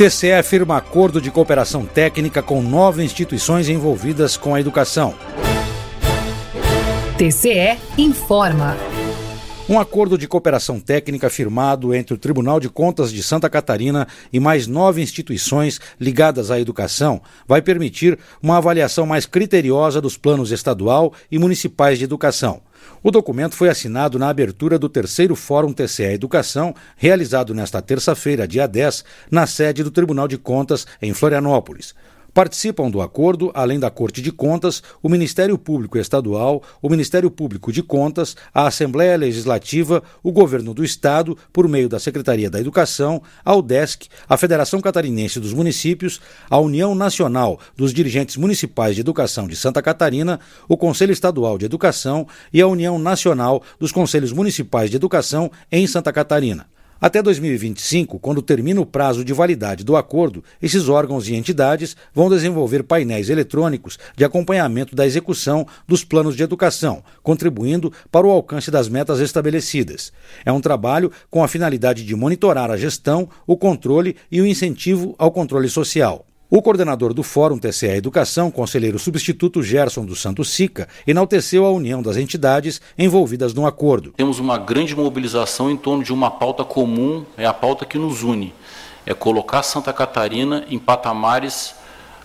TCE firma acordo de cooperação técnica com 9 instituições envolvidas com a educação. TCE informa. Um acordo de cooperação técnica firmado entre o Tribunal de Contas de Santa Catarina e mais 9 instituições ligadas à educação vai permitir uma avaliação mais criteriosa dos planos estadual e municipais de educação. O documento foi assinado na abertura do 3º Fórum TCE Educação, realizado nesta terça-feira, dia 10, na sede do Tribunal de Contas, em Florianópolis. Participam do acordo, além da Corte de Contas, o Ministério Público Estadual, o Ministério Público de Contas, a Assembleia Legislativa, o Governo do Estado, por meio da Secretaria da Educação, a UDESC, a Federação Catarinense dos Municípios, a União Nacional dos Dirigentes Municipais de Educação de Santa Catarina, o Conselho Estadual de Educação e a União Nacional dos Conselhos Municipais de Educação em Santa Catarina. Até 2025, quando termina o prazo de validade do acordo, esses órgãos e entidades vão desenvolver painéis eletrônicos de acompanhamento da execução dos planos de educação, contribuindo para o alcance das metas estabelecidas. É um trabalho com a finalidade de monitorar a gestão, o controle e o incentivo ao controle social. O coordenador do Fórum TCE Educação, conselheiro substituto Gerson dos Santos Sica, enalteceu a união das entidades envolvidas no acordo. Temos uma grande mobilização em torno de uma pauta comum, é a pauta que nos une. É colocar Santa Catarina em patamares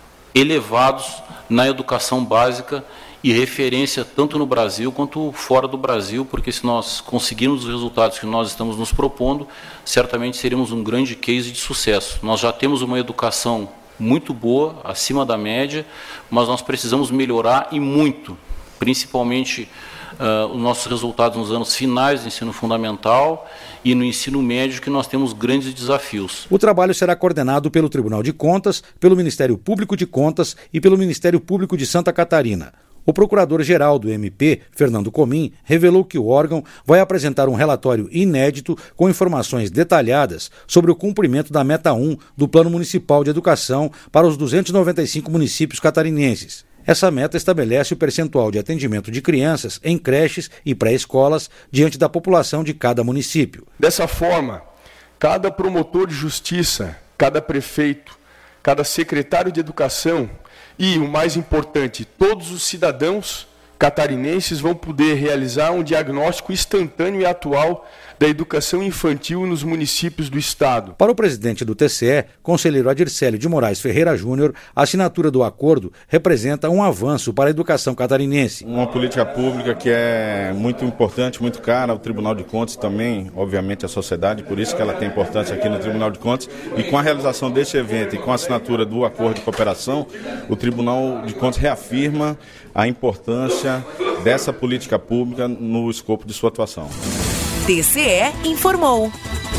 elevados na educação básica e referência tanto no Brasil quanto fora do Brasil, porque se nós conseguirmos os resultados que nós estamos nos propondo, certamente seremos um grande case de sucesso. Nós já temos uma educação muito boa, acima da média, mas nós precisamos melhorar e muito, principalmente os nossos resultados nos anos finais do ensino fundamental e no ensino médio, que nós temos grandes desafios. O trabalho será coordenado pelo Tribunal de Contas, pelo Ministério Público de Contas e pelo Ministério Público de Santa Catarina. O procurador-geral do MP, Fernando Comim, revelou que o órgão vai apresentar um relatório inédito com informações detalhadas sobre o cumprimento da Meta 1 do Plano Municipal de Educação para os 295 municípios catarinenses. Essa meta estabelece o percentual de atendimento de crianças em creches e pré-escolas diante da população de cada município. Dessa forma, cada promotor de justiça, cada prefeito, cada secretário de educação e, o mais importante, todos os cidadãos catarinenses vão poder realizar um diagnóstico instantâneo e atual da educação infantil nos municípios do Estado. Para o presidente do TCE, conselheiro Adircélio de Moraes Ferreira Júnior, a assinatura do acordo representa um avanço para a educação catarinense. Uma política pública que é muito importante, muito cara ao Tribunal de Contas também, obviamente, à sociedade, por isso que ela tem importância aqui no Tribunal de Contas. E com a realização deste evento e com a assinatura do acordo de cooperação, o Tribunal de Contas reafirma a importância dessa política pública no escopo de sua atuação. TCE informou.